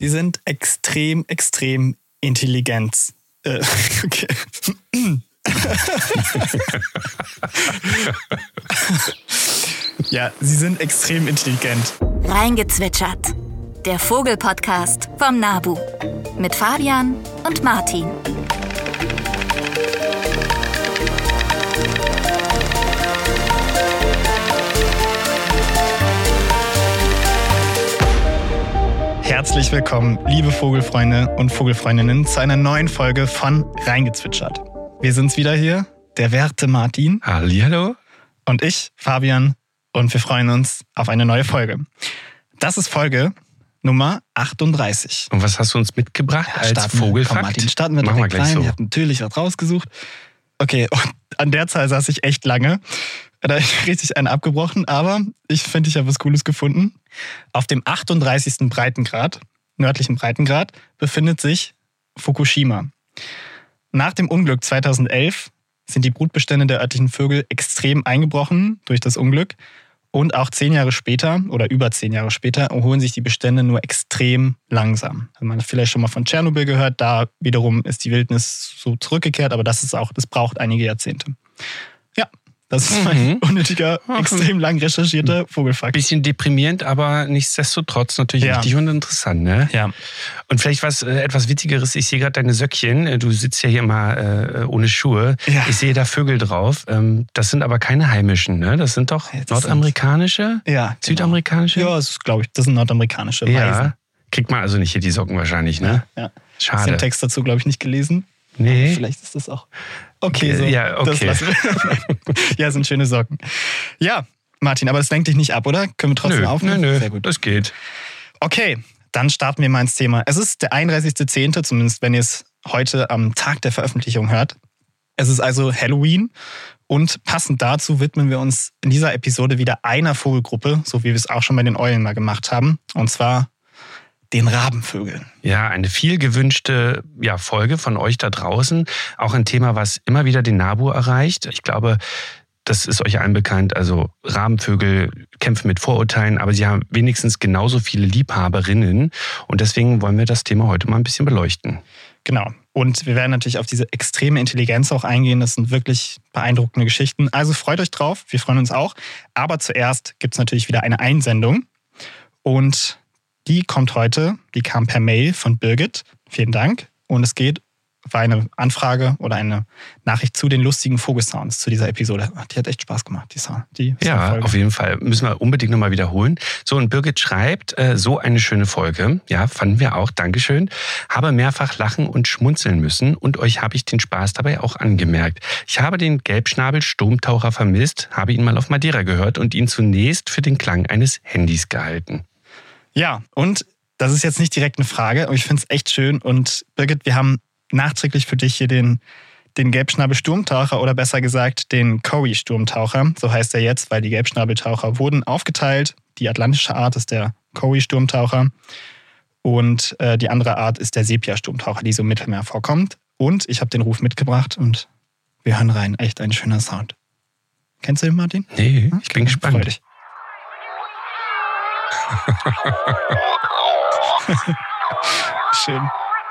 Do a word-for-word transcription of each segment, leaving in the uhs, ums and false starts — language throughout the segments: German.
Sie sind extrem, extrem intelligent. Äh, okay. Ja, sie sind extrem intelligent. Reingezwitschert. Der Vogel-Podcast vom NABU. Mit Fabian und Martin. Herzlich willkommen, liebe Vogelfreunde und Vogelfreundinnen, zu einer neuen Folge von Reingezwitschert. Wir sind's wieder hier, der werte Martin. Hallihallo. Und ich, Fabian, und wir freuen uns auf eine neue Folge. Das ist Folge Nummer achtunddreißig. Und was hast du uns mitgebracht Ja, als starten, Vogelfakt? Komm, Martin, starten wir Machen wir direkt gleich rein. so. Ich habe natürlich was rausgesucht. Okay, und an der Zahl saß ich echt lange. Da habe ich richtig einen abgebrochen, aber ich finde, ich habe was Cooles gefunden. Auf dem achtunddreißigsten Breitengrad, nördlichen Breitengrad, befindet sich Fukushima. Nach dem Unglück zweitausendelf sind die Brutbestände der örtlichen Vögel extrem eingebrochen durch das Unglück. Und auch zehn Jahre später oder über zehn Jahre später erholen sich die Bestände nur extrem langsam. Also man hat vielleicht schon mal von Tschernobyl gehört, da wiederum ist die Wildnis so zurückgekehrt, aber das ist auch, das braucht einige Jahrzehnte. Ja, das ist mein Mhm. unnötiger, extrem lang recherchierter Vogelfakt. Bisschen deprimierend, aber nichtsdestotrotz natürlich Ja. wichtig und interessant, ne? Ja. Und vielleicht was äh, etwas Witzigeres, ich sehe gerade deine Söckchen, Äh, du sitzt ja hier immer äh, ohne Schuhe. Ja. Ich sehe da Vögel drauf. Ähm, das sind aber keine heimischen, ne? Das sind doch Ja, das nordamerikanische, Ja, genau. südamerikanische? Ja, das ist, glaube ich, das sind nordamerikanische Weisen. Ja. Kriegt man also nicht hier die Socken wahrscheinlich, ne? Ja. Ich Schade. habe den Text dazu, glaube ich, nicht gelesen. Nee. Vielleicht ist das auch okay so. Ja, okay. Das lassen wir. Ja, sind schöne Socken. Ja, Martin, aber das lenkt dich nicht ab, oder? Können wir trotzdem Nö, aufnehmen? nö, nö, Sehr gut. das geht. Okay, dann starten wir mal ins Thema. Es ist der einunddreißigster zehnte, zumindest wenn ihr es heute am Tag der Veröffentlichung hört. Es ist also Halloween und passend dazu widmen wir uns in dieser Episode wieder einer Vogelgruppe, so wie wir es auch schon bei den Eulen mal gemacht haben, und zwar den Rabenvögeln. Ja, eine viel gewünschte ja, Folge von euch da draußen. Auch ein Thema, was immer wieder den NABU erreicht. Ich glaube, das ist euch allen bekannt. Also Rabenvögel kämpfen mit Vorurteilen, aber sie haben wenigstens genauso viele Liebhaberinnen. Und deswegen wollen wir das Thema heute mal ein bisschen beleuchten. Genau. Und wir werden natürlich auf diese extreme Intelligenz auch eingehen. Das sind wirklich beeindruckende Geschichten. Also freut euch drauf. Wir freuen uns auch. Aber zuerst gibt es natürlich wieder eine Einsendung. Und die kommt heute, die kam per Mail von Birgit. Vielen Dank. Und es geht war eine Anfrage oder eine Nachricht zu den lustigen Vogelsounds zu dieser Episode. Die hat echt Spaß gemacht, die Sound. Die Ja, Folge. auf jeden Fall. Müssen wir unbedingt nochmal wiederholen. So, und Birgit schreibt, äh, so eine schöne Folge. Ja, fanden wir auch. Dankeschön. Habe mehrfach lachen und schmunzeln müssen und euch habe ich den Spaß dabei auch angemerkt. Ich habe den Gelbschnabel-Sturmtaucher vermisst, habe ihn mal auf Madeira gehört und ihn zunächst für den Klang eines Handys gehalten. Ja, und das ist jetzt nicht direkt eine Frage, aber ich finde es echt schön. Und Birgit, wir haben nachträglich für dich hier den, den Gelbschnabel-Sturmtaucher oder besser gesagt den Cory-Sturmtaucher. So heißt er jetzt, weil die Gelbschnabeltaucher wurden aufgeteilt. Die atlantische Art ist der Cory-Sturmtaucher und äh, die andere Art ist der Sepia-Sturmtaucher, die so im Mittelmeer vorkommt. Und ich habe den Ruf mitgebracht und wir hören rein. Echt ein schöner Sound. Kennst du den, Martin? Nee, ich bin gespannt. Freu dich. Schön.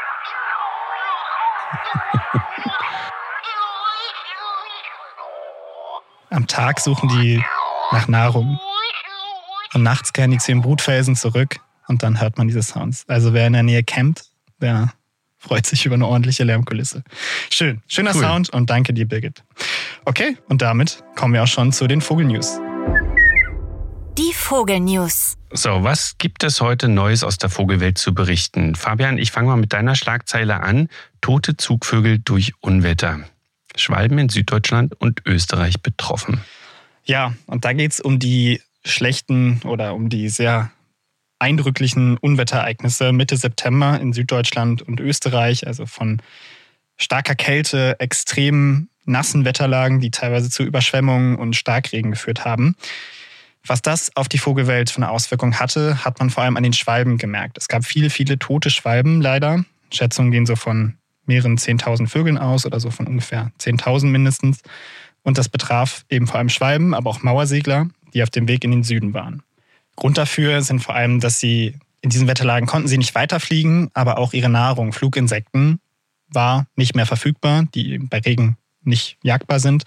Am Tag suchen die nach Nahrung. Und nachts kehren die zu den Brutfelsen zurück und dann hört man diese Sounds. Also wer in der Nähe campt, der freut sich über eine ordentliche Lärmkulisse. Schön, schöner Cool. Sound und danke dir, Birgit. Okay, und damit kommen wir auch schon zu den Vogelnews. Die Vogelnews. So, was gibt es heute Neues aus der Vogelwelt zu berichten? Fabian, ich fange mal mit deiner Schlagzeile an. Tote Zugvögel durch Unwetter. Schwalben in Süddeutschland und Österreich betroffen. Ja, und da geht es um die schlechten oder um die sehr eindrücklichen Unwetterereignisse Mitte September in Süddeutschland und Österreich, also von starker Kälte, extrem nassen Wetterlagen, die teilweise zu Überschwemmungen und Starkregen geführt haben. Was das auf die Vogelwelt für eine Auswirkung hatte, hat man vor allem an den Schwalben gemerkt. Es gab viele, viele tote Schwalben leider. Schätzungen gehen so von mehreren zehntausend Vögeln aus oder so von ungefähr zehntausend mindestens. Und das betraf eben vor allem Schwalben, aber auch Mauersegler, die auf dem Weg in den Süden waren. Grund dafür sind vor allem, dass sie in diesen Wetterlagen konnten sie nicht weiterfliegen, aber auch ihre Nahrung, Fluginsekten, war nicht mehr verfügbar, die bei Regen nicht jagbar sind.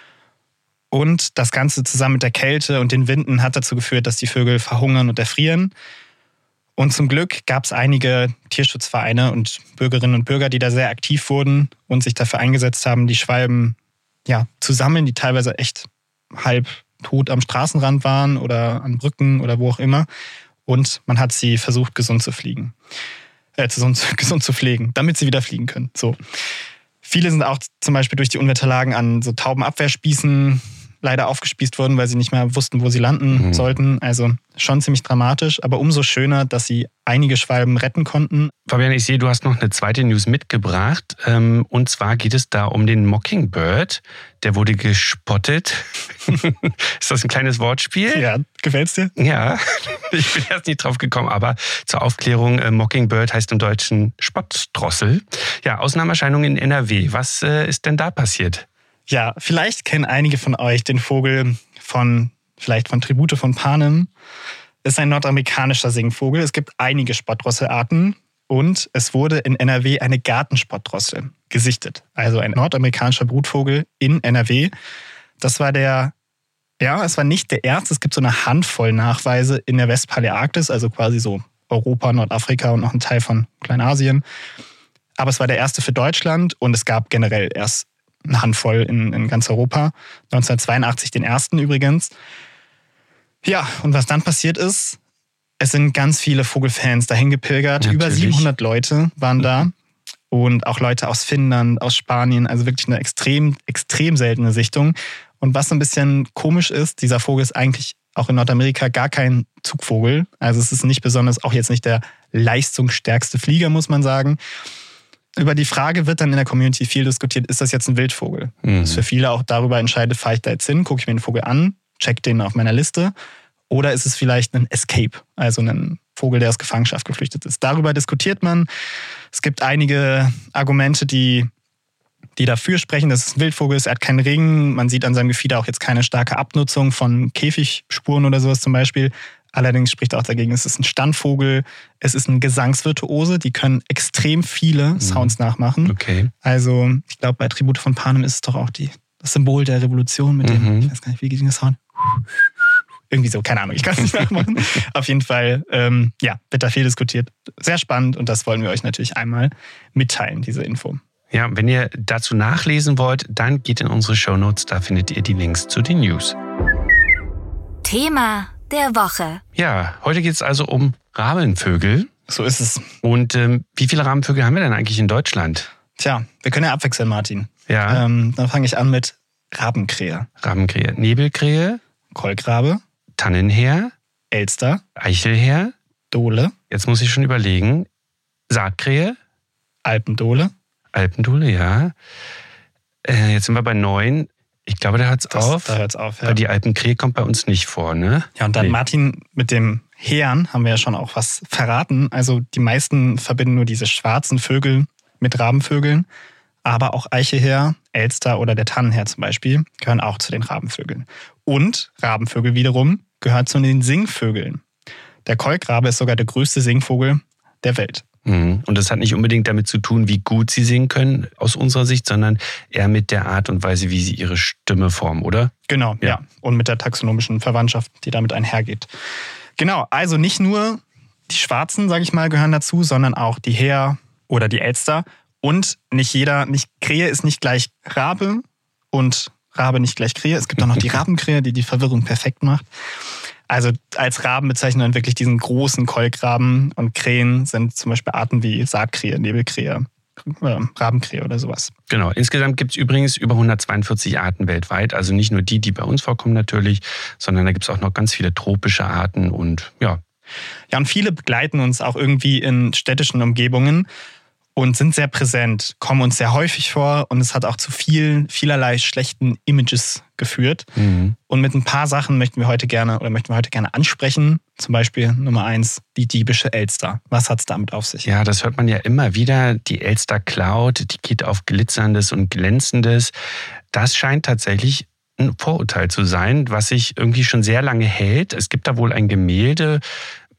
Und das Ganze zusammen mit der Kälte und den Winden hat dazu geführt, dass die Vögel verhungern und erfrieren. Und zum Glück gab es einige Tierschutzvereine und Bürgerinnen und Bürger, die da sehr aktiv wurden und sich dafür eingesetzt haben, die Schwalben ja, zu sammeln, die teilweise echt halb tot am Straßenrand waren oder an Brücken oder wo auch immer. Und man hat sie versucht, gesund zu fliegen. Äh, gesund, gesund zu pflegen, damit sie wieder fliegen können. So. Viele sind auch zum Beispiel durch die Unwetterlagen an so Taubenabwehrspießen leider aufgespießt worden, weil sie nicht mehr wussten, wo sie landen mhm. sollten. Also schon ziemlich dramatisch, aber umso schöner, dass sie einige Schwalben retten konnten. Fabian, ich sehe, du hast noch eine zweite News mitgebracht. Und zwar geht es da um den Mockingbird. Der wurde gespottet. Ist das ein kleines Wortspiel? Ja, gefällt's dir? Ja, ich bin erst nicht drauf gekommen, aber zur Aufklärung, Mockingbird heißt im Deutschen Spottdrossel. Ja, Ausnahmeerscheinung in N R W. Was ist denn da passiert? Ja, vielleicht kennen einige von euch den Vogel von, vielleicht von Tribute von Panem. Ist ein nordamerikanischer Singvogel. Es gibt einige Spottdrosselarten und es wurde in N R W eine Gartenspottdrossel gesichtet. Also ein nordamerikanischer Brutvogel in N R W. Das war der, ja, es war nicht der erste. Es gibt so eine Handvoll Nachweise in der Westpaläarktis, also quasi so Europa, Nordafrika und noch ein Teil von Kleinasien. Aber es war der erste für Deutschland und es gab generell erst eine Handvoll in, in ganz Europa. neunzehnhundertzweiundachtzig den ersten übrigens. Ja, und was dann passiert ist, es sind ganz viele Vogelfans dahin gepilgert. Natürlich. Über siebenhundert Leute waren da. Und auch Leute aus Finnland, aus Spanien. Also wirklich eine extrem, extrem seltene Sichtung. Und was so ein bisschen komisch ist, dieser Vogel ist eigentlich auch in Nordamerika gar kein Zugvogel. Also es ist nicht besonders, auch jetzt nicht der leistungsstärkste Flieger, muss man sagen. Über die Frage wird dann in der Community viel diskutiert, ist das jetzt ein Wildvogel? Mhm. Das ist für viele auch darüber entscheidet, fahre ich da jetzt hin, gucke ich mir den Vogel an, check den auf meiner Liste. Oder ist es vielleicht ein Escape, also ein Vogel, der aus Gefangenschaft geflüchtet ist? Darüber diskutiert man. Es gibt einige Argumente, die, die dafür sprechen, dass es ein Wildvogel ist. Er hat keinen Ring, man sieht an seinem Gefieder auch jetzt keine starke Abnutzung von Käfigspuren oder sowas zum Beispiel. Allerdings spricht auch dagegen, es ist ein Standvogel, es ist ein Gesangsvirtuose, die können extrem viele Sounds mhm. nachmachen. Okay. Also ich glaube, bei Tribute von Panem ist es doch auch die, das Symbol der Revolution mit dem, mhm. ich weiß gar nicht, wie geht der Sound? Irgendwie so, keine Ahnung, ich kann es nicht nachmachen. Auf jeden Fall, ähm, ja, wird da viel diskutiert. Sehr spannend und das wollen wir euch natürlich einmal mitteilen, diese Info. Ja, wenn ihr dazu nachlesen wollt, dann geht in unsere Shownotes, da findet ihr die Links zu den News. Thema der Woche. Ja, heute geht es also um Rabenvögel. So ist es. Und ähm, wie viele Rabenvögel haben wir denn eigentlich in Deutschland? Tja, wir können ja abwechseln, Martin. Ja. Ähm, dann fange ich an mit Rabenkrähe. Rabenkrähe. Nebelkrähe. Kolkrabe. Tannenheer. Elster. Eichelheer. Dole. Jetzt muss ich schon überlegen. Saatkrähe. Alpendole. Alpendole, ja. Äh, jetzt sind wir bei neun. Ich glaube, da hört's das, auf. Da hört's auf, ja. Weil die Alpenkrähe kommt bei uns nicht vor, ne? Ja, und dann nee. Martin, mit dem Heeren haben wir ja schon auch was verraten. Also die meisten verbinden nur diese schwarzen Vögel mit Rabenvögeln. Aber auch Eichelheer, Elster oder der Tannenheer zum Beispiel gehören auch zu den Rabenvögeln. Und Rabenvögel wiederum gehört zu den Singvögeln. Der Kolkrabe ist sogar der größte Singvogel der Welt. Und das hat nicht unbedingt damit zu tun, wie gut sie singen können aus unserer Sicht, sondern eher mit der Art und Weise, wie sie ihre Stimme formen, oder? Genau, ja. ja. Und mit der taxonomischen Verwandtschaft, die damit einhergeht. Genau, also nicht nur die Schwarzen, sage ich mal, gehören dazu, sondern auch die Heer oder die Elster. Und nicht jeder, nicht Krähe ist nicht gleich Rabe und Rabe nicht gleich Krähe. Es gibt auch noch die Rabenkrähe, die die Verwirrung perfekt macht. Also als Raben bezeichnen wir wirklich diesen großen Kolkraben und Krähen sind zum Beispiel Arten wie Saatkrähe, Nebelkrähe, äh, Rabenkrähe oder sowas. Genau, insgesamt gibt es übrigens über hundertzweiundvierzig Arten weltweit. Also nicht nur die, die bei uns vorkommen natürlich, sondern da gibt es auch noch ganz viele tropische Arten und ja. Ja, und viele begleiten uns auch irgendwie in städtischen Umgebungen und sind sehr präsent, kommen uns sehr häufig vor und es hat auch zu vielen, vielerlei schlechten Images geführt. Mhm. Und mit ein paar Sachen möchten wir heute gerne oder möchten wir heute gerne ansprechen. Zum Beispiel Nummer eins, die diebische Elster. Was hat es damit auf sich? Ja, das hört man ja immer wieder. Die Elster klaut, die geht auf Glitzerndes und Glänzendes. Das scheint tatsächlich ein Vorurteil zu sein, was sich irgendwie schon sehr lange hält. Es gibt da wohl ein Gemälde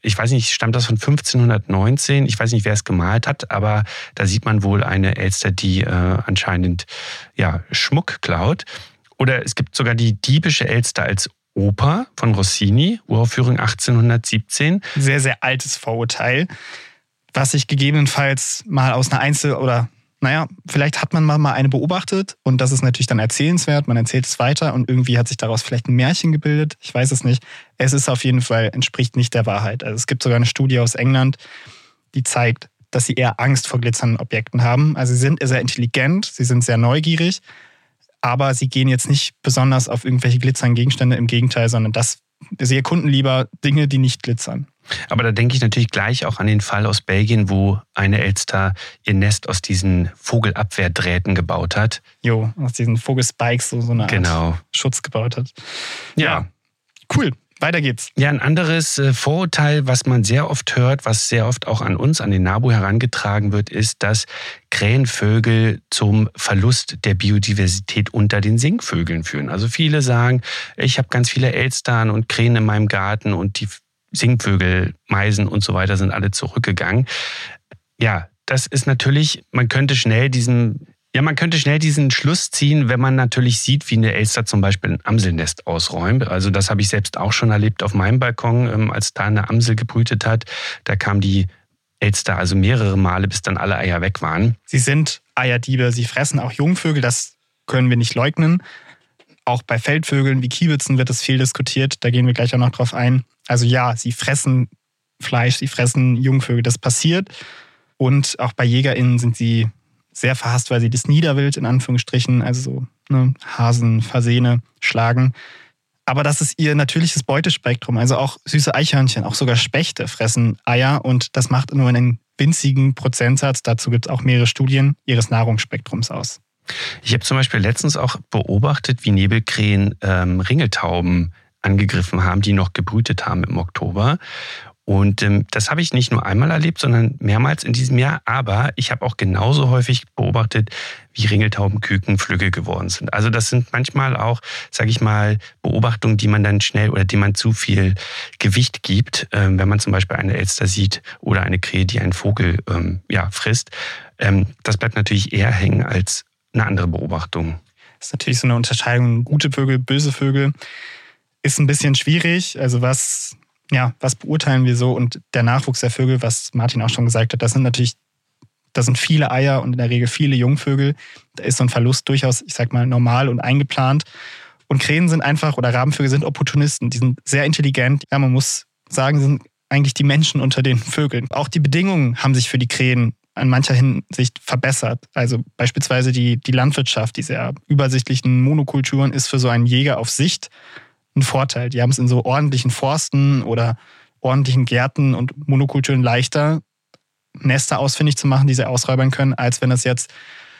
ich weiß nicht, stammt das von fünfzehnhundertneunzehn? Ich weiß nicht, wer es gemalt hat, aber da sieht man wohl eine Elster, die äh, anscheinend ja, Schmuck klaut. Oder es gibt sogar die Diebische Elster als Oper von Rossini, Uraufführung achtzehnhundertsiebzehn. Sehr, sehr altes Vorurteil, was sich gegebenenfalls mal aus einer Einzel- oder naja, vielleicht hat man mal eine beobachtet und das ist natürlich dann erzählenswert, man erzählt es weiter und irgendwie hat sich daraus vielleicht ein Märchen gebildet, ich weiß es nicht. Es ist auf jeden Fall, entspricht nicht der Wahrheit. Also es gibt sogar eine Studie aus England, die zeigt, dass sie eher Angst vor glitzernden Objekten haben. Also sie sind sehr intelligent, sie sind sehr neugierig, aber sie gehen jetzt nicht besonders auf irgendwelche glitzernden Gegenstände, im Gegenteil, sondern das, sie erkunden lieber Dinge, die nicht glitzern. Aber da denke ich natürlich gleich auch an den Fall aus Belgien, wo eine Elster ihr Nest aus diesen Vogelabwehrdrähten gebaut hat. Jo, aus diesen Vogelspikes so, so eine Art genau. Schutz gebaut hat. Ja. ja. Cool, weiter geht's. Ja, ein anderes Vorurteil, was man sehr oft hört, was sehr oft auch an uns, an den NABU herangetragen wird, ist, dass Krähenvögel zum Verlust der Biodiversität unter den Singvögeln führen. Also viele sagen, ich habe ganz viele Elstern und Krähen in meinem Garten und die Singvögel, Meisen und so weiter sind alle zurückgegangen. Ja, das ist natürlich, man könnte schnell diesen, ja, man könnte schnell diesen Schluss ziehen, wenn man natürlich sieht, wie eine Elster zum Beispiel ein Amselnest ausräumt. Also das habe ich selbst auch schon erlebt auf meinem Balkon, als da eine Amsel gebrütet hat. Da kam die Elster also mehrere Male, bis dann alle Eier weg waren. Sie sind Eierdiebe, sie fressen auch Jungvögel, das können wir nicht leugnen. Auch bei Feldvögeln wie Kiebitzen wird es viel diskutiert, da gehen wir gleich auch noch drauf ein. Also ja, sie fressen Fleisch, sie fressen Jungvögel, das passiert. Und auch bei JägerInnen sind sie sehr verhasst, weil sie das Niederwild in Anführungsstrichen, also so ne, Hasen, Fasene, schlagen. Aber das ist ihr natürliches Beutespektrum. Also auch süße Eichhörnchen, auch sogar Spechte fressen Eier und das macht nur einen winzigen Prozentsatz, dazu gibt es auch mehrere Studien, ihres Nahrungsspektrums aus. Ich habe zum Beispiel letztens auch beobachtet, wie Nebelkrähen ähm, Ringeltauben angegriffen haben, die noch gebrütet haben im Oktober. Und ähm, das habe ich nicht nur einmal erlebt, sondern mehrmals in diesem Jahr. Aber ich habe auch genauso häufig beobachtet, wie Ringeltaubenküken flügge geworden sind. Also das sind manchmal auch, sage ich mal, Beobachtungen, die man dann schnell oder die man zu viel Gewicht gibt, ähm, wenn man zum Beispiel eine Elster sieht oder eine Krähe, die einen Vogel ähm, ja, frisst. Ähm, das bleibt natürlich eher hängen als eine andere Beobachtung. Das ist natürlich so eine Unterscheidung, gute Vögel, böse Vögel. Ist ein bisschen schwierig, also was, ja, was beurteilen wir so? Und der Nachwuchs der Vögel, was Martin auch schon gesagt hat, das sind natürlich, das sind viele Eier und in der Regel viele Jungvögel. Da ist so ein Verlust durchaus, ich sag mal, normal und eingeplant. Und Krähen sind einfach, oder Rabenvögel sind Opportunisten, die sind sehr intelligent. Ja, man muss sagen, sind eigentlich die Menschen unter den Vögeln. Auch die Bedingungen haben sich für die Krähen in mancher Hinsicht verbessert. Also beispielsweise die, die Landwirtschaft, diese sehr übersichtlichen Monokulturen ist für so einen Jäger auf Sicht ein Vorteil. Die haben es in so ordentlichen Forsten oder ordentlichen Gärten und Monokulturen leichter, Nester ausfindig zu machen, die sie ausräubern können, als wenn es jetzt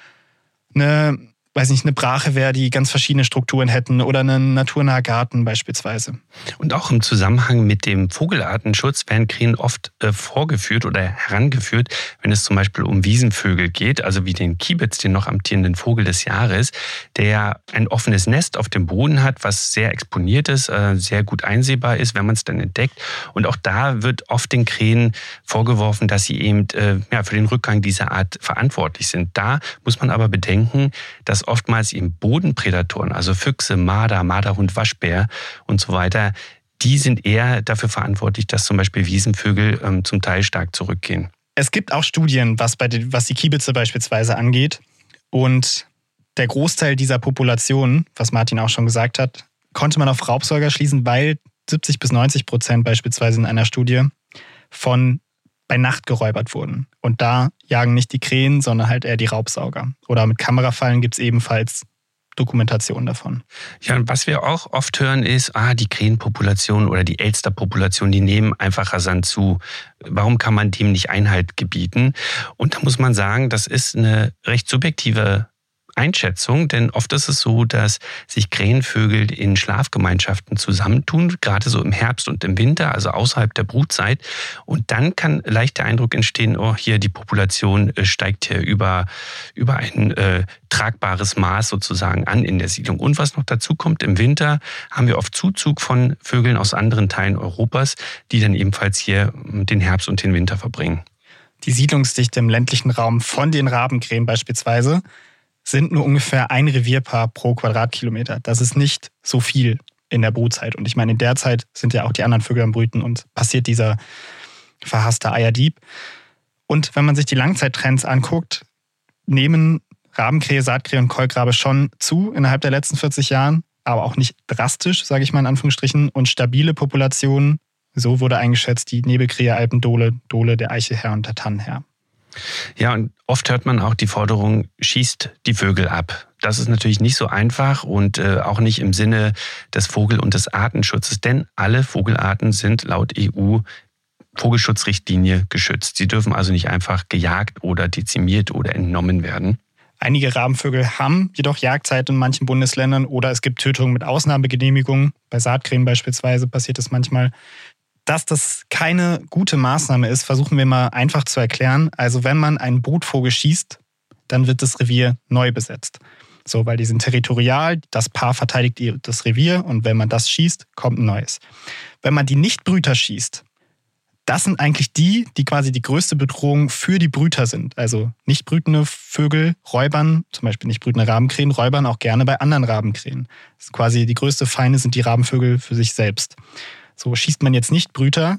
eine, weiß nicht, eine Brache wäre, die ganz verschiedene Strukturen hätten oder ein naturnaher Garten beispielsweise. Und auch im Zusammenhang mit dem Vogelartenschutz werden Krähen oft äh, vorgeführt oder herangeführt, wenn es zum Beispiel um Wiesenvögel geht, also wie den Kiebitz, den noch amtierenden Vogel des Jahres, der ein offenes Nest auf dem Boden hat, was sehr exponiert ist, äh, sehr gut einsehbar ist, wenn man es dann entdeckt. Und auch da wird oft den Krähen vorgeworfen, dass sie eben äh, ja, für den Rückgang dieser Art verantwortlich sind. Da muss man aber bedenken, dass oftmals eben Bodenprädatoren, also Füchse, Marder, Marderhund, Waschbär und so weiter, die sind eher dafür verantwortlich, dass zum Beispiel Wiesenvögel ähm, zum Teil stark zurückgehen. Es gibt auch Studien, was, bei den, was die Kiebitze beispielsweise angeht. Und der Großteil dieser Population, was Martin auch schon gesagt hat, konnte man auf Raubsäuger schließen, weil siebzig bis neunzig Prozent beispielsweise in einer Studie von bei Nacht geräubert wurden. Und da jagen nicht die Krähen, sondern halt eher die Raubsauger. Oder mit Kamerafallen gibt es ebenfalls Dokumentationen davon. Ja, und was wir auch oft hören ist, ah, die Krähenpopulation oder die Elsterpopulation, die nehmen einfach rasant zu. Warum kann man dem nicht Einhalt gebieten? Und da muss man sagen, das ist eine recht subjektive Einschätzung, denn oft ist es so, dass sich Krähenvögel in Schlafgemeinschaften zusammentun, gerade so im Herbst und im Winter, also außerhalb der Brutzeit. Und dann kann leicht der Eindruck entstehen, oh, hier die Population steigt hier über, über ein äh, tragbares Maß sozusagen an in der Siedlung. Und was noch dazu kommt, im Winter haben wir oft Zuzug von Vögeln aus anderen Teilen Europas, die dann ebenfalls hier den Herbst und den Winter verbringen. Die Siedlungsdichte im ländlichen Raum von den Rabenkrähen beispielsweise sind nur ungefähr ein Revierpaar pro Quadratkilometer. Das ist nicht so viel in der Brutzeit. Und ich meine, in der Zeit sind ja auch die anderen Vögel am Brüten und passiert dieser verhasste Eierdieb. Und wenn man sich die Langzeittrends anguckt, nehmen Rabenkrähe, Saatkrähe und Kolkrabe schon zu innerhalb der letzten vierzig Jahren, aber auch nicht drastisch, sage ich mal in Anführungsstrichen. Und stabile Populationen, so wurde eingeschätzt, die Nebelkrähe, Alpendole, Dole, der Eichelherr und der Tannenherr. Ja, und oft hört man auch die Forderung, schießt die Vögel ab. Das ist natürlich nicht so einfach und äh, auch nicht im Sinne des Vogel- und des Artenschutzes, denn alle Vogelarten sind laut E U-Vogelschutzrichtlinie geschützt. Sie dürfen also nicht einfach gejagt oder dezimiert oder entnommen werden. Einige Rabenvögel haben jedoch Jagdzeit in manchen Bundesländern oder es gibt Tötungen mit Ausnahmegenehmigung. Bei Saatkrähen beispielsweise passiert es manchmal. Dass das keine gute Maßnahme ist, versuchen wir mal einfach zu erklären. Also wenn man einen Brutvogel schießt, dann wird das Revier neu besetzt. So, weil die sind territorial, das Paar verteidigt das Revier und wenn man das schießt, kommt ein neues. Wenn man die Nichtbrüter schießt, das sind eigentlich die, die quasi die größte Bedrohung für die Brüter sind. Also nicht brütende Vögel räubern, zum Beispiel nicht brütende Rabenkrähen, räubern auch gerne bei anderen Rabenkrähen. Das ist quasi die größte Feinde sind die Rabenvögel für sich selbst. So, schießt man jetzt nicht Brüter,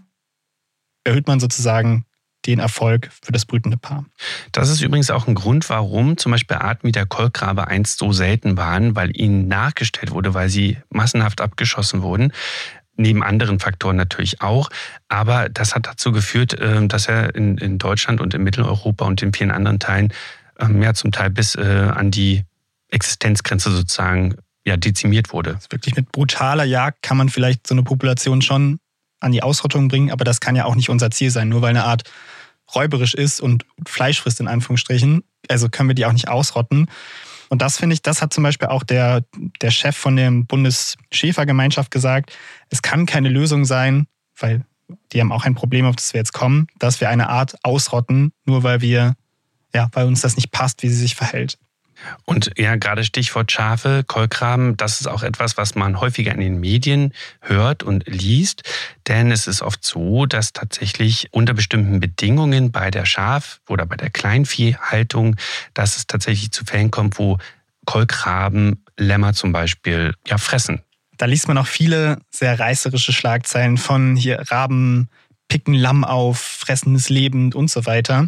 erhöht man sozusagen den Erfolg für das brütende Paar. Das ist übrigens auch ein Grund, warum zum Beispiel Arten wie der Kolkrabe einst so selten waren, weil ihnen nachgestellt wurde, weil sie massenhaft abgeschossen wurden. Neben anderen Faktoren natürlich auch. Aber das hat dazu geführt, dass er in, in Deutschland und in Mitteleuropa und in vielen anderen Teilen ja, zum Teil bis an die Existenzgrenze sozusagen ja, dezimiert wurde. Also wirklich mit brutaler Jagd kann man vielleicht so eine Population schon an die Ausrottung bringen, aber das kann ja auch nicht unser Ziel sein. Nur weil eine Art räuberisch ist und Fleisch frisst, in Anführungsstrichen, also können wir die auch nicht ausrotten. Und das finde ich, das hat zum Beispiel auch der, der Chef von der Bundesschäfergemeinschaft gesagt, es kann keine Lösung sein, weil die haben auch ein Problem, auf das wir jetzt kommen, dass wir eine Art ausrotten, nur weil wir, ja, weil uns das nicht passt, wie sie sich verhält. Und ja, gerade Stichwort Schafe, Kolkraben, das ist auch etwas, was man häufiger in den Medien hört und liest. Denn es ist oft so, dass tatsächlich unter bestimmten Bedingungen bei der Schaf- oder bei der Kleinviehhaltung, dass es tatsächlich zu Fällen kommt, wo Kolkraben Lämmer zum Beispiel ja, fressen. Da liest man auch viele sehr reißerische Schlagzeilen von hier Raben picken Lamm auf, fressen es lebend und so weiter.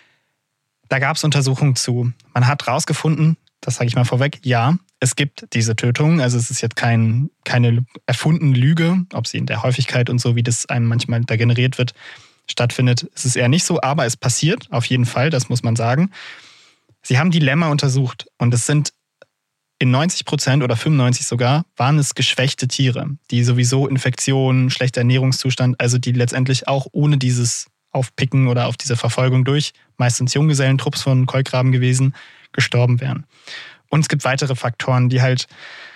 Da gab es Untersuchungen zu. Man hat rausgefunden, das sage ich mal vorweg, ja, es gibt diese Tötungen. Also es ist jetzt kein, keine erfundene Lüge, ob sie in der Häufigkeit und so, wie das einem manchmal da generiert wird, stattfindet, ist es eher nicht so. Aber es passiert auf jeden Fall, das muss man sagen. Sie haben die Lämmer untersucht und es sind in neunzig Prozent oder fünfundneunzig sogar, waren es geschwächte Tiere, die sowieso Infektionen, schlechter Ernährungszustand, also die letztendlich auch ohne dieses Aufpicken oder auf diese Verfolgung durch, meistens Junggesellentrupps von Kolkraben gewesen, gestorben wären. Und es gibt weitere Faktoren, die halt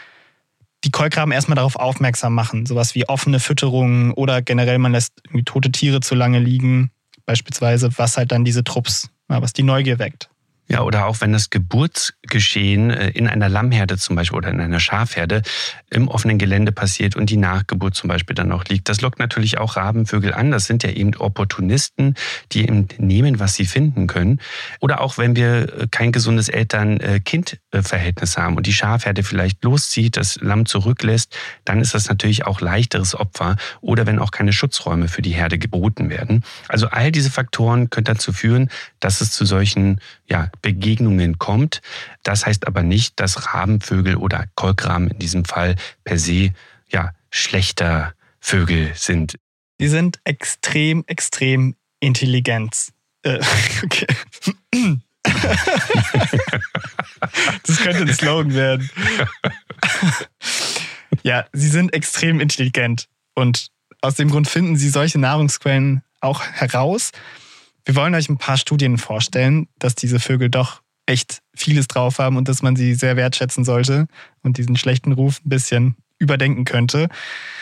die Kolkraben erstmal darauf aufmerksam machen. Sowas wie offene Fütterung oder generell man lässt irgendwie tote Tiere zu lange liegen, beispielsweise, was halt dann diese Trupps, was die Neugier weckt. Ja, oder auch wenn das Geburtsgeschehen in einer Lammherde zum Beispiel oder in einer Schafherde im offenen Gelände passiert und die Nachgeburt zum Beispiel dann noch liegt. Das lockt natürlich auch Rabenvögel an. Das sind ja eben Opportunisten, die eben nehmen, was sie finden können. Oder auch wenn wir kein gesundes Eltern-Kind-Verhältnis haben und die Schafherde vielleicht loszieht, das Lamm zurücklässt, dann ist das natürlich auch leichteres Opfer. Oder wenn auch keine Schutzräume für die Herde geboten werden. Also all diese Faktoren können dazu führen, dass es zu solchen ja, Begegnungen kommt. Das heißt aber nicht, dass Rabenvögel oder Kolkraben in diesem Fall per se ja, schlechter Vögel sind. Sie sind extrem, extrem intelligent. Äh, okay. Das könnte ein Slogan werden. Ja, sie sind extrem intelligent und aus dem Grund finden sie solche Nahrungsquellen auch heraus. Wir wollen euch ein paar Studien vorstellen, dass diese Vögel doch echt vieles drauf haben und dass man sie sehr wertschätzen sollte und diesen schlechten Ruf ein bisschen überdenken könnte.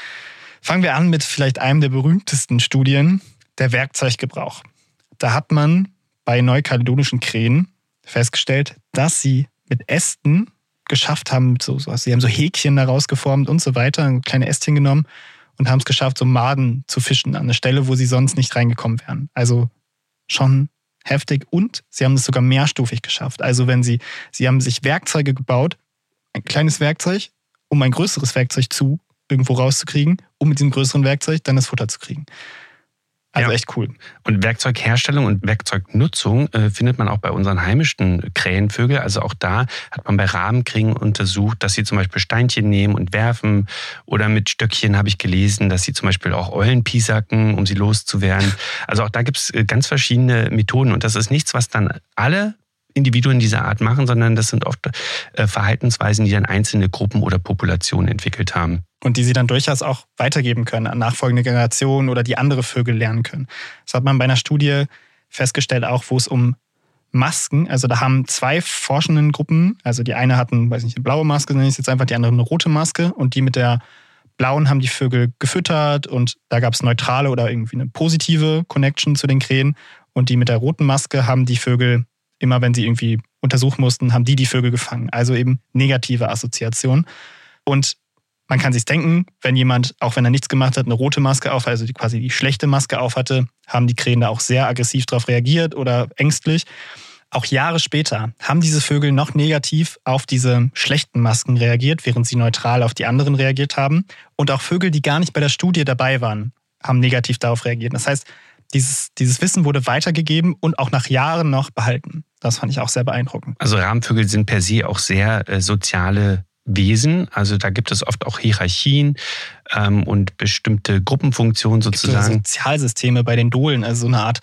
Fangen wir an mit vielleicht einem der berühmtesten Studien, der Werkzeuggebrauch. Da hat man bei neukaledonischen Krähen festgestellt, dass sie mit Ästen geschafft haben, mit so, so, sie haben so Häkchen daraus geformt und so weiter, kleine Ästchen genommen und haben es geschafft, so Maden zu fischen an eine Stelle, wo sie sonst nicht reingekommen wären. Also schon heftig und sie haben es sogar mehrstufig geschafft. Also wenn sie, sie haben sich Werkzeuge gebaut, ein kleines Werkzeug, um ein größeres Werkzeug zu irgendwo rauszukriegen, um mit diesem größeren Werkzeug dann das Futter zu kriegen. Also ja. Echt cool. Und Werkzeugherstellung und Werkzeugnutzung äh, findet man auch bei unseren heimischen Krähenvögeln. Also auch da hat man bei Rabenkrähen untersucht, dass sie zum Beispiel Steinchen nehmen und werfen. Oder mit Stöckchen habe ich gelesen, dass sie zum Beispiel auch Eulen piesacken, um sie loszuwerden. Also auch da gibt es ganz verschiedene Methoden. Und das ist nichts, was dann alle Individuen dieser Art machen, sondern das sind oft äh, Verhaltensweisen, die dann einzelne Gruppen oder Populationen entwickelt haben. Und die sie dann durchaus auch weitergeben können an nachfolgende Generationen oder die andere Vögel lernen können. Das hat man bei einer Studie festgestellt, auch wo es um Masken, also da haben zwei forschenden Gruppen, also die eine hatten, weiß nicht, eine blaue Maske, nenne ich es jetzt einfach, die andere eine rote Maske und die mit der blauen haben die Vögel gefüttert und da gab es neutrale oder irgendwie eine positive Connection zu den Krähen und die mit der roten Maske haben die Vögel immer wenn sie irgendwie untersuchen mussten, haben die die Vögel gefangen. Also eben negative Assoziation. Und man kann sich denken, wenn jemand, auch wenn er nichts gemacht hat, eine rote Maske auf, also die, quasi die schlechte Maske auf hatte, haben die Krähen da auch sehr aggressiv darauf reagiert oder ängstlich. Auch Jahre später haben diese Vögel noch negativ auf diese schlechten Masken reagiert, während sie neutral auf die anderen reagiert haben. Und auch Vögel, die gar nicht bei der Studie dabei waren, haben negativ darauf reagiert. Das heißt, dieses, dieses Wissen wurde weitergegeben und auch nach Jahren noch behalten. Das fand ich auch sehr beeindruckend. Also Rabenvögel sind per se auch sehr äh, soziale Wesen. Also da gibt es oft auch Hierarchien ähm, und bestimmte Gruppenfunktionen sozusagen. Es gibt so Sozialsysteme bei den Dohlen, also so eine Art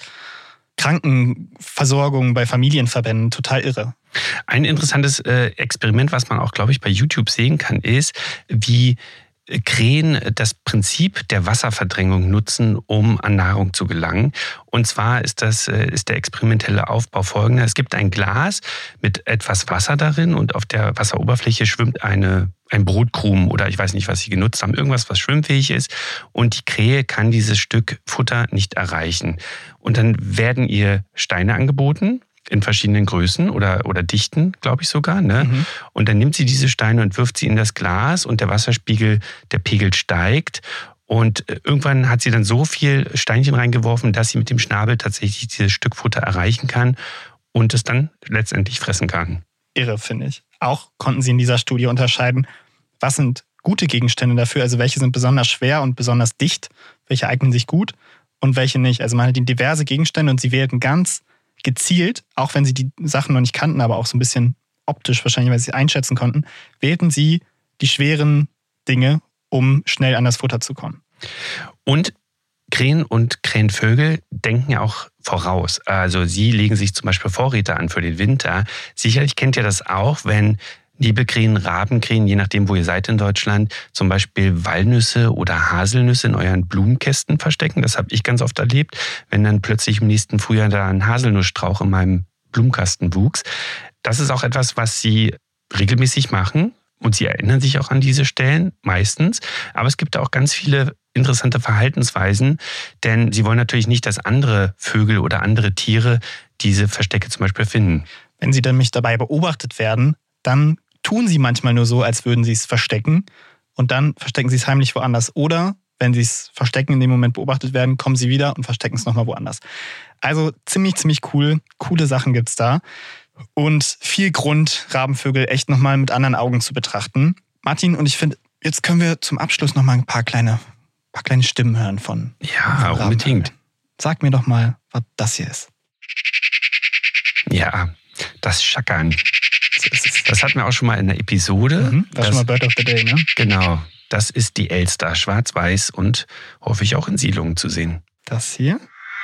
Krankenversorgung bei Familienverbänden. Total irre. Ein interessantes äh, Experiment, was man auch, glaube ich, bei YouTube sehen kann, ist, wie Krähen das Prinzip der Wasserverdrängung nutzen, um an Nahrung zu gelangen. Und zwar ist das ist der experimentelle Aufbau folgender. Es gibt ein Glas mit etwas Wasser darin und auf der Wasseroberfläche schwimmt eine, ein Brotkrumen oder ich weiß nicht, was sie genutzt haben, irgendwas, was schwimmfähig ist. Und die Krähe kann dieses Stück Futter nicht erreichen. Und dann werden ihr Steine angeboten, in verschiedenen Größen oder, oder Dichten, glaube ich sogar. Ne? Mhm. Und dann nimmt sie diese Steine und wirft sie in das Glas und der Wasserspiegel, der Pegel steigt. Und irgendwann hat sie dann so viel Steinchen reingeworfen, dass sie mit dem Schnabel tatsächlich dieses Stück Futter erreichen kann und es dann letztendlich fressen kann. Irre, finde ich. Auch konnten sie in dieser Studie unterscheiden, was sind gute Gegenstände dafür, also welche sind besonders schwer und besonders dicht, welche eignen sich gut und welche nicht. Also man hat diverse Gegenstände und sie wählten ganz gezielt, auch wenn sie die Sachen noch nicht kannten, aber auch so ein bisschen optisch wahrscheinlich, weil sie es einschätzen konnten, wählten sie die schweren Dinge, um schnell an das Futter zu kommen. Und Krähen und Krähenvögel denken ja auch voraus. Also sie legen sich zum Beispiel Vorräte an für den Winter. Sicherlich kennt ihr das auch, wenn Nebelkrähen, Rabenkrähen, je nachdem, wo ihr seid in Deutschland, zum Beispiel Walnüsse oder Haselnüsse in euren Blumenkästen verstecken. Das habe ich ganz oft erlebt, wenn dann plötzlich im nächsten Frühjahr da ein Haselnussstrauch in meinem Blumenkasten wuchs. Das ist auch etwas, was sie regelmäßig machen und sie erinnern sich auch an diese Stellen meistens. Aber es gibt auch ganz viele interessante Verhaltensweisen, denn sie wollen natürlich nicht, dass andere Vögel oder andere Tiere diese Verstecke zum Beispiel finden. Wenn sie nämlich dabei beobachtet werden, dann tun sie manchmal nur so, als würden sie es verstecken und dann verstecken sie es heimlich woanders. Oder wenn sie es verstecken, in dem Moment beobachtet werden, kommen sie wieder und verstecken es nochmal woanders. Also ziemlich, ziemlich cool. Coole Sachen gibt's da. Und viel Grund, Rabenvögel echt nochmal mit anderen Augen zu betrachten. Martin, und ich finde, jetzt können wir zum Abschluss nochmal ein paar kleine, paar kleine Stimmen hören von Ja, unbedingt. Sag mir doch mal, was das hier ist. Ja, das Schackern. Das hatten wir auch schon mal in der Episode. Mhm, war das, schon mal Bird of the Day, ne? Genau. Das ist die Elster, schwarz-weiß und häufig auch in Siedlungen zu sehen. Das hier?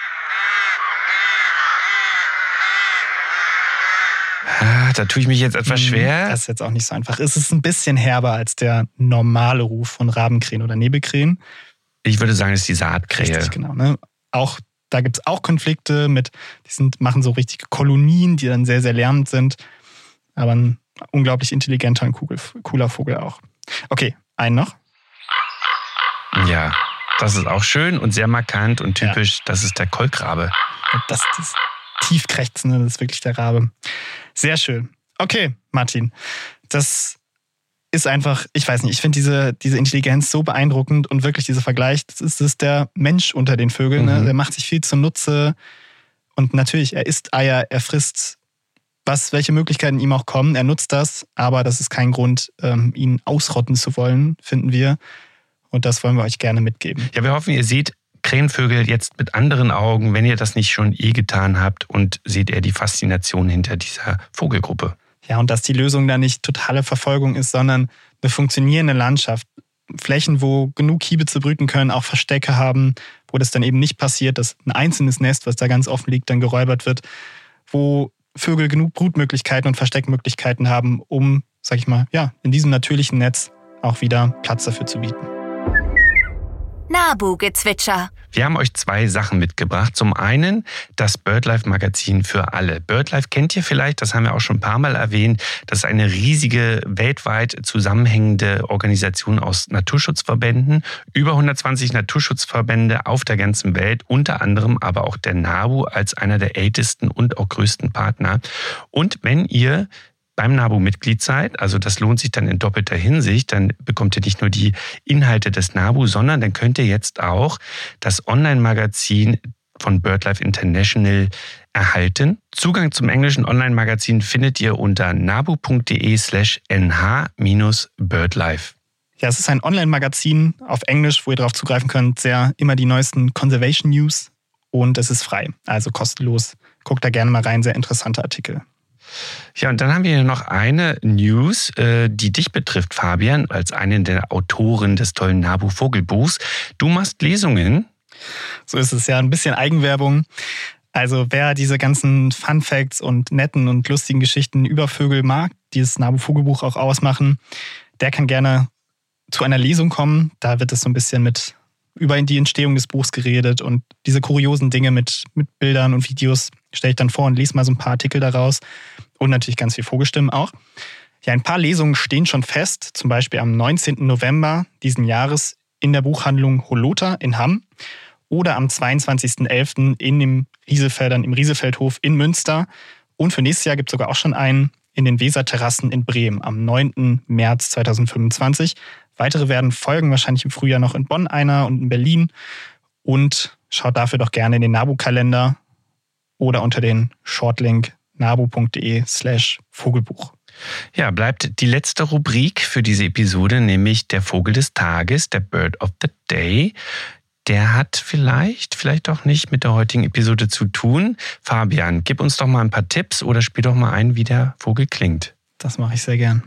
Ah, da tue ich mich jetzt etwas schwer. Das ist jetzt auch nicht so einfach. Es ist ein bisschen herber als der normale Ruf von Rabenkrähen oder Nebelkrähen. Ich würde sagen, es ist die Saatkrähe. Richtig, genau. Ne? Auch Da gibt es auch Konflikte mit, die sind, machen so richtige Kolonien, die dann sehr, sehr lärmend sind. Aber ein unglaublich intelligenter und cooler Vogel auch. Okay, einen noch. Ja, das ist auch schön und sehr markant und typisch. Ja. Das ist der Kolkrabe. Das, das Tiefkrächzende, das ist wirklich der Rabe. Sehr schön. Okay, Martin, das ist einfach, ich weiß nicht, ich finde diese, diese Intelligenz so beeindruckend und wirklich dieser Vergleich, das ist, das ist der Mensch unter den Vögeln. Mhm. Ne? Der macht sich viel zunutze und natürlich, er isst Eier, er frisst, was, welche Möglichkeiten ihm auch kommen, er nutzt das, aber das ist kein Grund, ähm, ihn ausrotten zu wollen, finden wir. Und das wollen wir euch gerne mitgeben. Ja, wir hoffen, ihr seht Krähenvögel jetzt mit anderen Augen, wenn ihr das nicht schon eh getan habt und seht ihr die Faszination hinter dieser Vogelgruppe. Ja, und dass die Lösung da nicht totale Verfolgung ist, sondern eine funktionierende Landschaft. Flächen, wo genug Kiebitze brüten können, auch Verstecke haben, wo das dann eben nicht passiert, dass ein einzelnes Nest, was da ganz offen liegt, dann geräubert wird, wo Vögel genug Brutmöglichkeiten und Versteckmöglichkeiten haben, um, sag ich mal, ja, in diesem natürlichen Netz auch wieder Platz dafür zu bieten. Nabu-Gezwitscher. Wir haben euch zwei Sachen mitgebracht. Zum einen das BirdLife-Magazin für alle. BirdLife kennt ihr vielleicht, das haben wir auch schon ein paar Mal erwähnt. Das ist eine riesige, weltweit zusammenhängende Organisation aus Naturschutzverbänden. Über hundertzwanzig Naturschutzverbände auf der ganzen Welt, unter anderem aber auch der NABU als einer der ältesten und auch größten Partner. Und wenn ihr beim NABU Mitglied seid, also das lohnt sich dann in doppelter Hinsicht, dann bekommt ihr nicht nur die Inhalte des NABU, sondern dann könnt ihr jetzt auch das Online-Magazin von BirdLife International erhalten. Zugang zum englischen Online-Magazin findet ihr unter nabu.de slash nh-birdlife. Ja, es ist ein Online-Magazin auf Englisch, wo ihr darauf zugreifen könnt, sehr immer die neuesten Conservation News und es ist frei, also kostenlos. Guckt da gerne mal rein, sehr interessante Artikel. Ja, und dann haben wir hier noch eine News, die dich betrifft, Fabian, als einen der Autoren des tollen NABU-Vogelbuchs. Du machst Lesungen. So ist es ja, ein bisschen Eigenwerbung. Also wer diese ganzen Fun-Facts und netten und lustigen Geschichten über Vögel mag, die das NABU-Vogelbuch auch ausmachen, der kann gerne zu einer Lesung kommen. Da wird es so ein bisschen mit über die Entstehung des Buchs geredet und diese kuriosen Dinge mit, mit Bildern und Videos stelle ich dann vor und lese mal so ein paar Artikel daraus und natürlich ganz viel Vogelstimmen auch. Ja, ein paar Lesungen stehen schon fest, zum Beispiel am neunzehnten November diesen Jahres in der Buchhandlung Holota in Hamm oder am zweiundzwanzigsten elften in den Rieselfeldern im Rieselfeldhof in Münster und für nächstes Jahr gibt es sogar auch schon einen in den Weserterrassen in Bremen am neunten März zweitausendfünfundzwanzig. Weitere werden folgen, wahrscheinlich im Frühjahr noch in Bonn einer und in Berlin. Und schaut dafür doch gerne in den NABU-Kalender oder unter den Shortlink nabu.de slash Vogelbuch. Ja, bleibt die letzte Rubrik für diese Episode, nämlich der Vogel des Tages, der Bird of the Day. Der hat vielleicht, vielleicht auch nicht mit der heutigen Episode zu tun. Fabian, gib uns doch mal ein paar Tipps oder spiel doch mal ein, wie der Vogel klingt. Das mache ich sehr gern.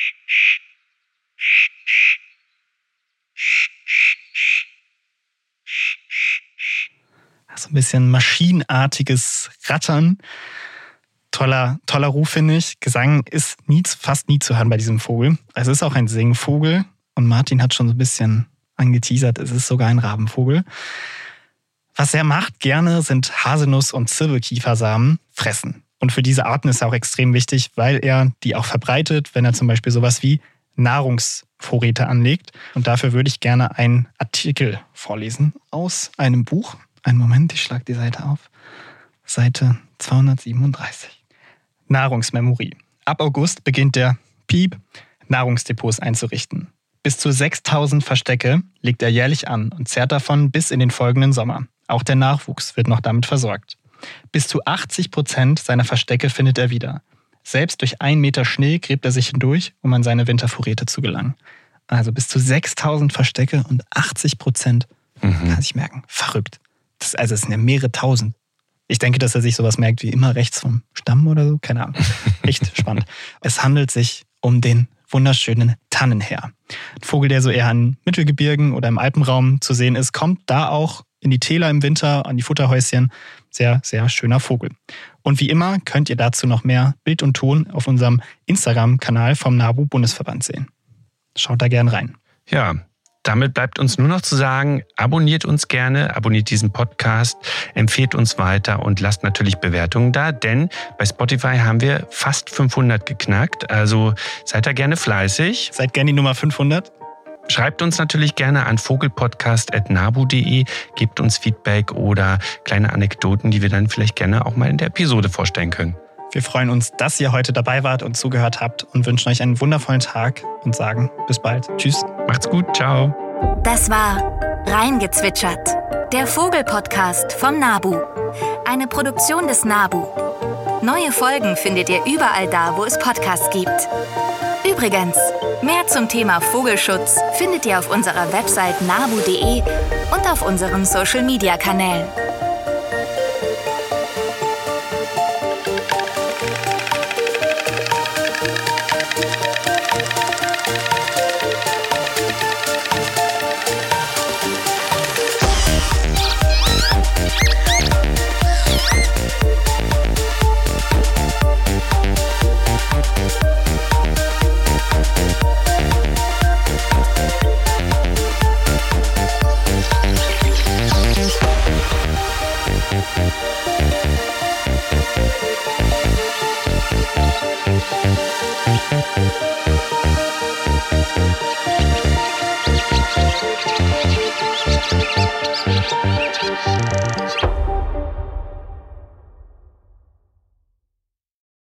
So ein bisschen maschinenartiges Rattern. Toller, toller Ruf, finde ich. Gesang ist nie, fast nie zu hören bei diesem Vogel. Es ist auch ein Singvogel. Und Martin hat schon so ein bisschen angeteasert, es ist sogar ein Rabenvogel. Was er macht gerne, sind Haselnuss- und Zirbelkiefersamen fressen. Und für diese Arten ist er auch extrem wichtig, weil er die auch verbreitet, wenn er zum Beispiel sowas wie Nahrungsvorräte anlegt. Und dafür würde ich gerne einen Artikel vorlesen aus einem Buch. Einen Moment, ich schlage die Seite auf. Seite zweihundertsiebenunddreißig. Nahrungsmemory. Ab August beginnt der Piep, Nahrungsdepots einzurichten. Bis zu sechstausend Verstecke legt er jährlich an und zehrt davon bis in den folgenden Sommer. Auch der Nachwuchs wird noch damit versorgt. Bis zu achtzig Prozent seiner Verstecke findet er wieder. Selbst durch einen Meter Schnee gräbt er sich hindurch, um an seine Wintervorräte zu gelangen. Also bis zu sechstausend Verstecke und achtzig Prozent, mhm. kann sich merken. Verrückt. Das, also es sind ja mehrere tausend. Ich denke, dass er sich sowas merkt wie immer rechts vom Stamm oder so. Keine Ahnung. Echt spannend. Es handelt sich um den wunderschönen Tannenherr. Ein Vogel, der so eher an Mittelgebirgen oder im Alpenraum zu sehen ist, kommt da auch in die Täler im Winter, an die Futterhäuschen. Sehr, sehr schöner Vogel. Und wie immer könnt ihr dazu noch mehr Bild und Ton auf unserem Instagram-Kanal vom NABU-Bundesverband sehen. Schaut da gern rein. Ja, damit bleibt uns nur noch zu sagen, abonniert uns gerne, abonniert diesen Podcast, empfehlt uns weiter und lasst natürlich Bewertungen da, denn bei Spotify haben wir fast fünfhundert geknackt, also seid da gerne fleißig. Seid gerne die Nummer fünfhundert. Schreibt uns natürlich gerne an vogelpodcast at nabu punkt de, gebt uns Feedback oder kleine Anekdoten, die wir dann vielleicht gerne auch mal in der Episode vorstellen können. Wir freuen uns, dass ihr heute dabei wart und zugehört habt und wünschen euch einen wundervollen Tag und sagen bis bald. Tschüss. Macht's gut. Ciao. Das war Reingezwitschert, der Vogelpodcast vom Nabu. Eine Produktion des Nabu. Neue Folgen findet ihr überall da, wo es Podcasts gibt. Übrigens, mehr zum Thema Vogelschutz findet ihr auf unserer Website nabu punkt de und auf unseren Social-Media-Kanälen.